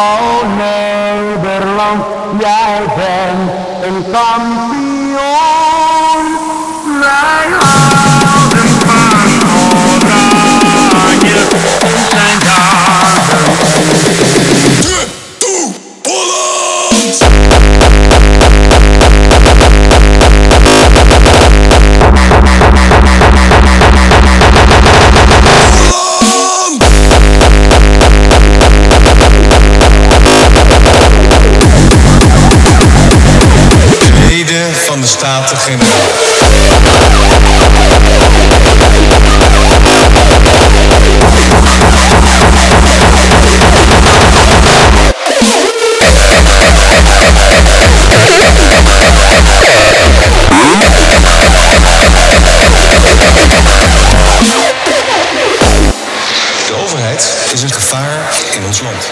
O Nederland, jij bent een kampioen. Wij houden van Oranje in zijn dagen. 3, 2, Holland! Leden van de Staten-Generaal. De overheid is een gevaar in ons land.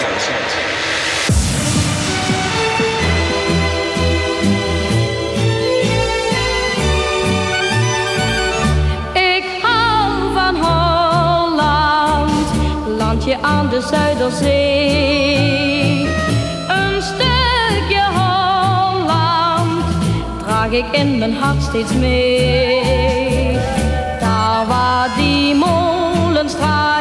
Ik hou van Holland, landje aan de Zuiderzee. Een stukje Holland draag ik in mijn hart steeds mee. Daar waar die molens draaien